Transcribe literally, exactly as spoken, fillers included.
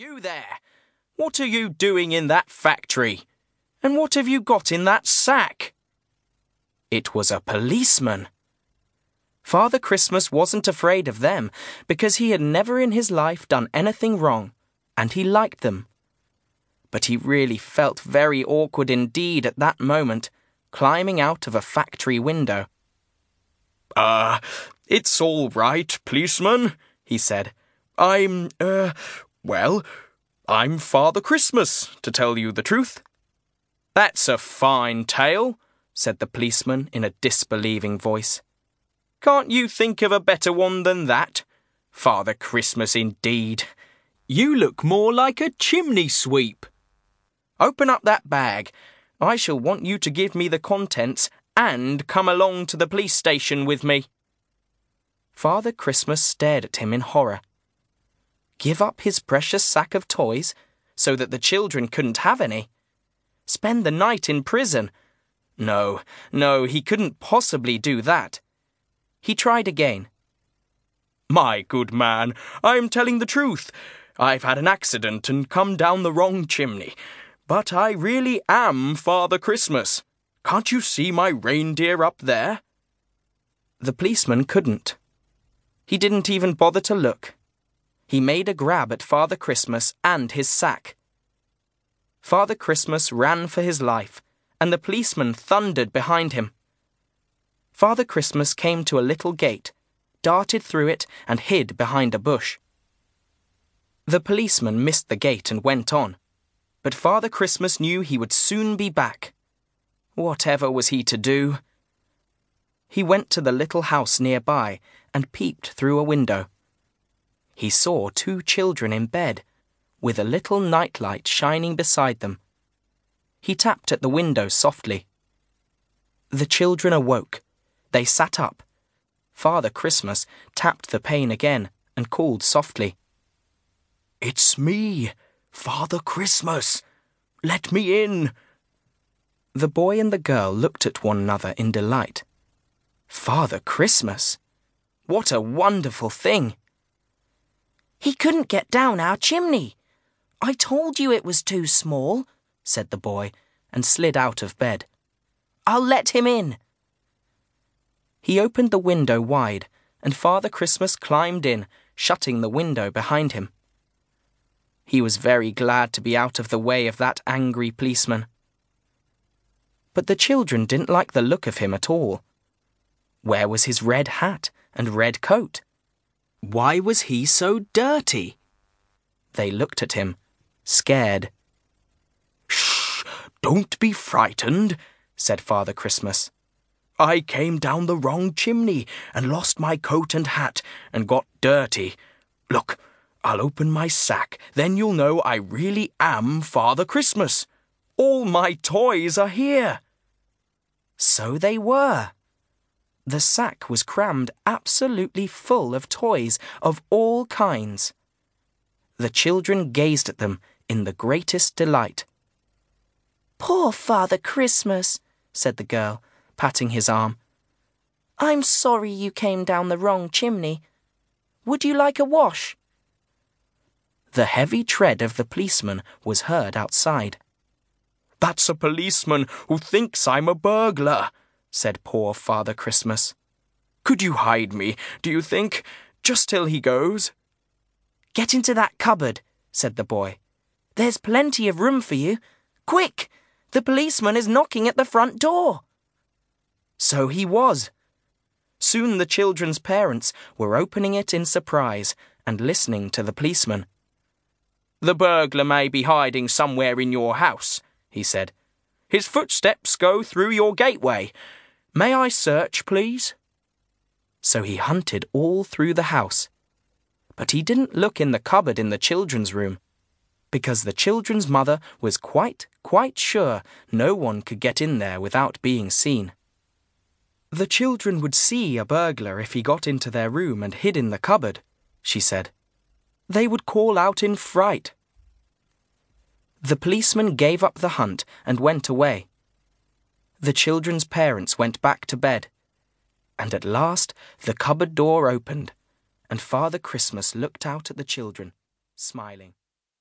You there! What are you doing in that factory? And what have you got in that sack? It was a policeman. Father Christmas wasn't afraid of them because he had never in his life done anything wrong, and he liked them. But he really felt very awkward indeed at that moment, climbing out of a factory window. Ah, uh, it's all right, policeman, he said. I'm, uh, well, I'm Father Christmas, to tell you the truth. That's a fine tale, said the policeman in a disbelieving voice. Can't you think of a better one than that? Father Christmas indeed. You look more like a chimney sweep. Open up that bag. I shall want you to give me the contents and come along to the police station with me. Father Christmas stared at him in horror. Give up his precious sack of toys so that the children couldn't have any? Spend the night in prison? No, no, he couldn't possibly do that. He tried again. My good man, I'm telling the truth. I've had an accident and come down the wrong chimney. But I really am Father Christmas. Can't you see my reindeer up there? The policeman couldn't. He didn't even bother to look. He made a grab at Father Christmas and his sack. Father Christmas ran for his life, and the policeman thundered behind him. Father Christmas came to a little gate, darted through it, and hid behind a bush. The policeman missed the gate and went on, but Father Christmas knew he would soon be back. Whatever was he to do? He went to the little house nearby and peeped through a window. He saw two children in bed, with a little nightlight shining beside them. He tapped at the window softly. The children awoke. They sat up. Father Christmas tapped the pane again and called softly. It's me, Father Christmas. Let me in. The boy and the girl looked at one another in delight. Father Christmas? What a wonderful thing! He couldn't get down our chimney. I told you it was too small, said the boy, and slid out of bed. I'll let him in. He opened the window wide, and Father Christmas climbed in, shutting the window behind him. He was very glad to be out of the way of that angry policeman. But the children didn't like the look of him at all. Where was his red hat and red coat? Why was he so dirty? They looked at him, scared. Shh! Don't be frightened, said Father Christmas. I came down the wrong chimney and lost my coat and hat and got dirty. Look, I'll open my sack, then you'll know I really am Father Christmas. All my toys are here. So they were. The sack was crammed absolutely full of toys of all kinds. The children gazed at them in the greatest delight. Poor Father Christmas, said the girl, patting his arm. I'm sorry you came down the wrong chimney. Would you like a wash? The heavy tread of the policeman was heard outside. That's a policeman who thinks I'm a burglar, said poor Father Christmas. Could you hide me, do you think, just till he goes? Get into that cupboard, said the boy. There's plenty of room for you. Quick, the policeman is knocking at the front door. So he was. Soon the children's parents were opening it in surprise and listening to the policeman. The burglar may be hiding somewhere in your house, he said. His footsteps go through your gateway. May I search, please? So he hunted all through the house. But he didn't look in the cupboard in the children's room, because the children's mother was quite, quite sure no one could get in there without being seen. The children would see a burglar if he got into their room and hid in the cupboard, she said. They would call out in fright. The policeman gave up the hunt and went away. The children's parents went back to bed, and at last the cupboard door opened, and Father Christmas looked out at the children, smiling.